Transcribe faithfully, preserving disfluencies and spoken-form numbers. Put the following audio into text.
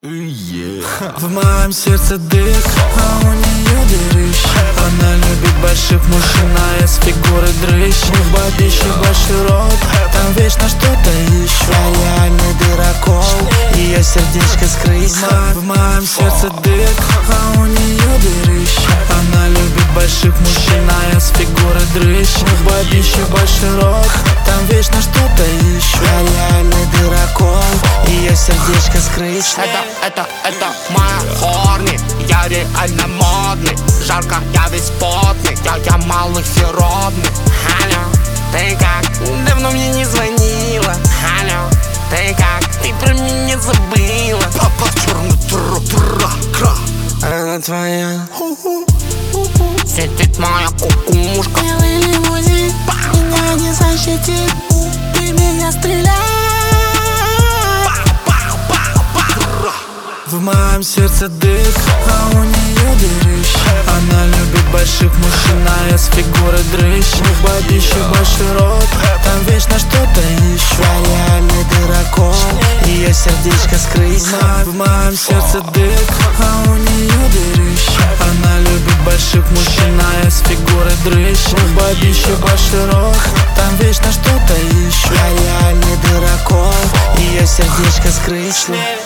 В моем сердце дых, а у нее дырыщ. Она любит больших мужчин, а я с фигурой дрыщ. В бабище большой рот, там вечно что-то ищу. Я реальный дырокол, ее сердечко скрыть. В моем сердце дых, а у нее дырыщ. Она любит больших мужчин, а я с фигурой дрыщ. В бабище большой рот, там вечно что-то ищу. Я реальный дырокол, ее сердечко скрыть. Это, это, это моя хорни. Я реально модный. Жарко, я весь потный. Я, я малосеродный. Алло, ты как? Давно мне не звонила. Алло, ты как? Ты про меня забыла. Папа черный тра-тра-кра. Она твоя. Сидит моя кукушка. Белый лимузин меня не защитит. Ты меня стреляй. В моем сердце дых, а у нее дырыщ. Она любит больших мужчин, а я с фигурой дрыщ. В бабище большой рот, там вечно что-то ищу. Я реальный дырокол, ее сердечко скрыть. В моем сердце дых, а у нее дырыщ. Она любит больших мужчин, а я с фигурой дрыщ. В бабище большой рот, там вечно что-то ищу. Я реальный дырокол, ее сердечко скрыть.